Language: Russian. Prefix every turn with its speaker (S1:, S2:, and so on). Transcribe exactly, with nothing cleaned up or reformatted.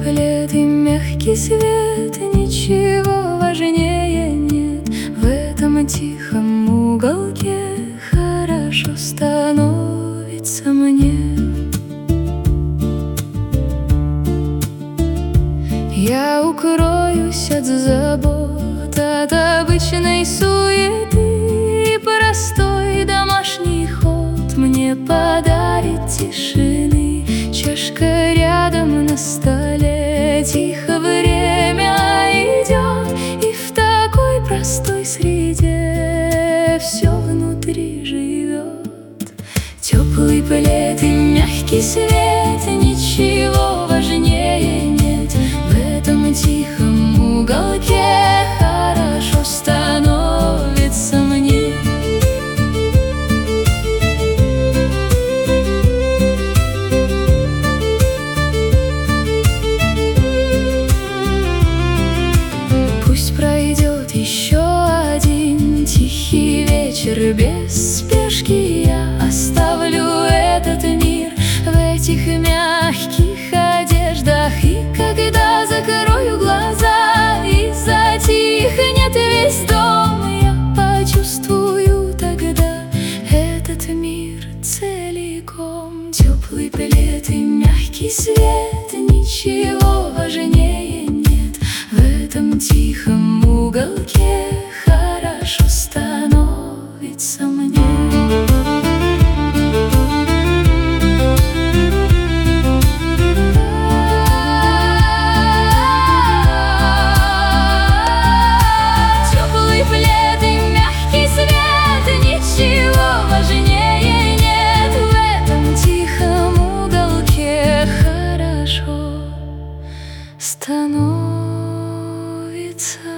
S1: плед и мягкий свет, ничего важнее нет. В этом тихом уголке хорошо становится мне. Я укроюсь от забот, от обычной суеты, и простой домашний ход мне подарит тишины. Чашка рядом на столе, тихо время идет, и в такой простой среде все внутри живет. Теплый плед и мягкий свет, ничего важнее нет. В этом тихом уголке хорошо становится мне. Пусть пройдет еще один тихий вечер без спешки, я оставлю этот мир в этих мягких одеждах. И когда закрою глаза и затихнет весь дом, я почувствую тогда этот мир целиком. Теплый плед и мягкий свет, ничего важнее нет. В этом тихом уголке хорошо становится мне. Становится